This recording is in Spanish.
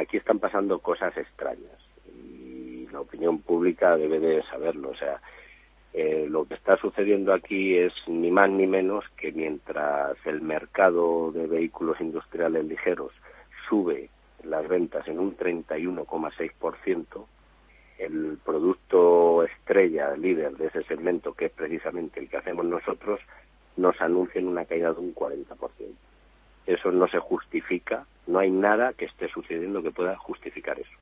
aquí están pasando cosas extrañas y la opinión pública debe de saberlo. O sea, lo que está sucediendo aquí es ni más ni menos que mientras el mercado de vehículos industriales ligeros sube las ventas en un 31,6%, el producto estrella, líder de ese segmento, que es precisamente el que hacemos nosotros, nos anuncian una caída de un 40%. Eso no se justifica, no hay nada que esté sucediendo que pueda justificar eso.